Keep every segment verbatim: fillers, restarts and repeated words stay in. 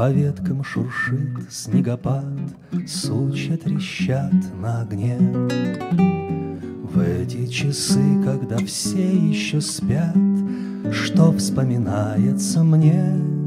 По веткам шуршит снегопад, сучья трещат на огне. В эти часы, когда все еще спят, что вспоминается мне?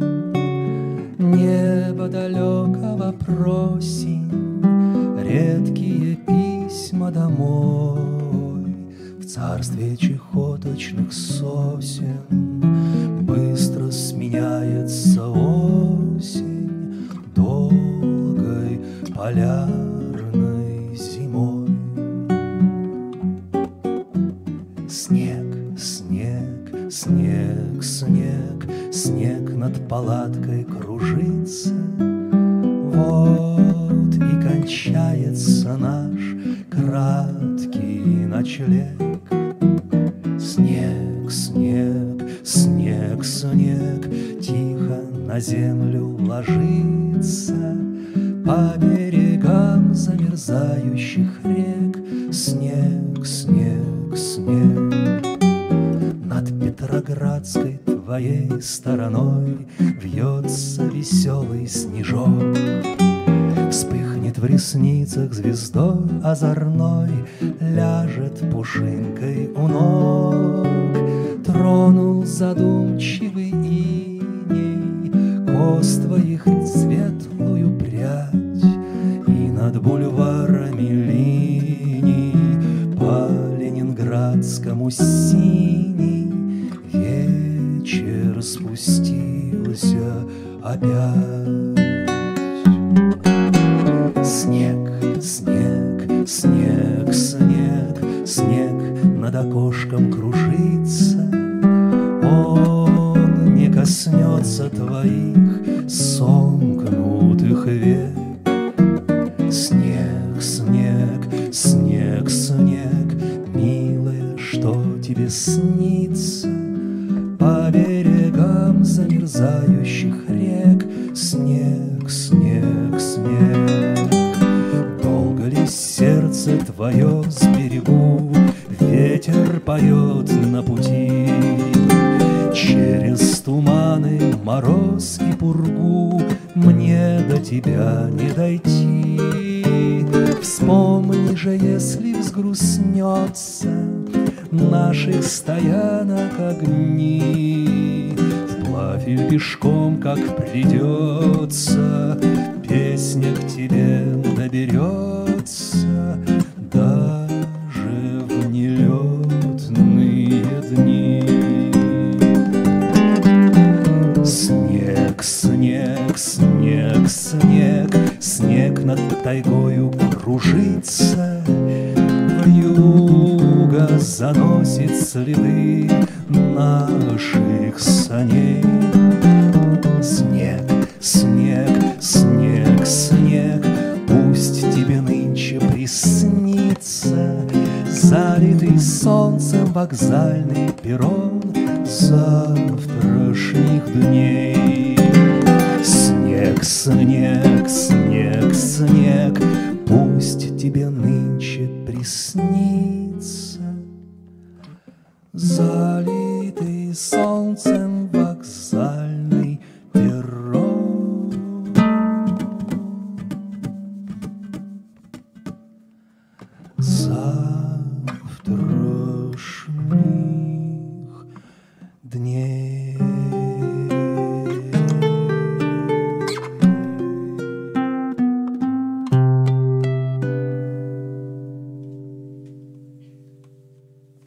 Небо далекого просень, редкие письма домой. В царстве чехоточных сосен быстро сменяется осень долгой полярной зимой. Снег, снег, снег, снег, снег над палаткой кружится. Вот и кончается наш краткий ночлег. Снег, снег, снег, снег тихо на землю ложится. По берегам замерзающих рек снег, снег, снег. Над Петроградской твоей стороной вьется веселый снежок. Вспыхнет в ресницах звездой озорной, ляжет пушинкой у ног. Тронул задумчивый иней кос твоих светлую прядь, и над бульварами линий по Ленинградскому синий вечер спустился опять. Снег, снег, снег, снег, снег над окошком кружится. Он не коснется твоих сомкнутых век. Снег, снег, снег, снег, милая, что тебе снится? По берегам замерзающих рек снег, снег, снег. Долго ли сердце твое с берегу ветер поет на пути? Через туманы, мороз и пургу мне до тебя не дойти. Вспомни же, если взгрустнется наших стоянок огни, вплавь или пешком, как придется, песня к тебе доберется даже в нелетные дни. Снег, снег, снег, снег, снег над тайгою кружится. Вьюга заносит следы наших саней. Снег, снег, снег, снег, пусть тебе нынче приснится залитый солнцем вокзальный перрон завтрашних дней. Снег, снег, снег, снег,